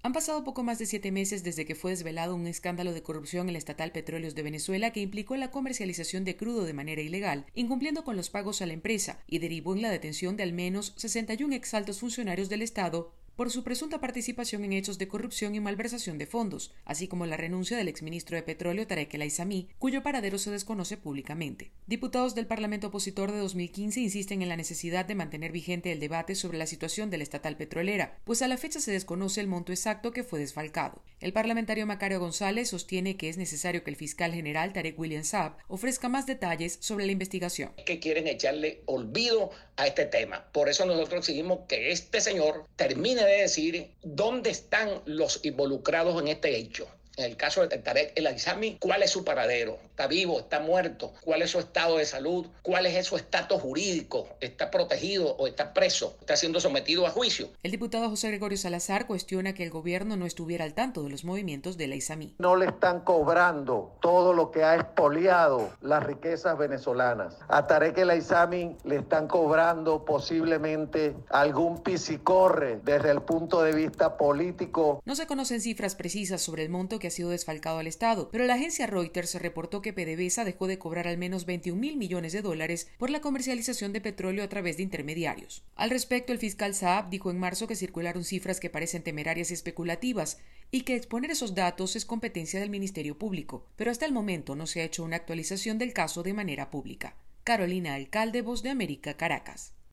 Han pasado poco más de 7 meses desde que fue desvelado un escándalo de corrupción en la estatal Petróleos de Venezuela que implicó la comercialización de crudo de manera ilegal, incumpliendo con los pagos a la empresa, y derivó en la detención de al menos 61 exaltos funcionarios del Estado por su presunta participación en hechos de corrupción y malversación de fondos, así como la renuncia del exministro de Petróleo Tarek El Aissami, cuyo paradero se desconoce públicamente. Diputados del Parlamento opositor de 2015 insisten en la necesidad de mantener vigente el debate sobre la situación de la estatal petrolera, pues a la fecha se desconoce el monto exacto que fue desfalcado. El parlamentario Macario González sostiene que es necesario que el fiscal general Tarek William Saab ofrezca más detalles sobre la investigación. Que quieren echarle olvido a este tema. Por eso nosotros exigimos que este señor termine de decir dónde están los involucrados en este hecho. En el caso de Tarek El Aissami, ¿cuál es su paradero? ¿Está vivo? ¿Está muerto? ¿Cuál es su estado de salud? ¿Cuál es su estatus jurídico? ¿Está protegido o está preso? ¿Está siendo sometido a juicio? El diputado José Gregorio Salazar cuestiona que el gobierno no estuviera al tanto de los movimientos de El Aissami. No le están cobrando todo lo que ha expoliado las riquezas venezolanas. A Tarek El Aissami le están cobrando posiblemente algún pisicorre desde el punto de vista político. No se conocen cifras precisas sobre el monto que ha sido desfalcado al Estado, pero la agencia Reuters reportó que PDVSA dejó de cobrar al menos 21.000 millones de dólares por la comercialización de petróleo a través de intermediarios. Al respecto, el fiscal Saab dijo en marzo que circularon cifras que parecen temerarias y especulativas y que exponer esos datos es competencia del Ministerio Público, pero hasta el momento no se ha hecho una actualización del caso de manera pública. Carolina Alcalde, Voz de América, Caracas.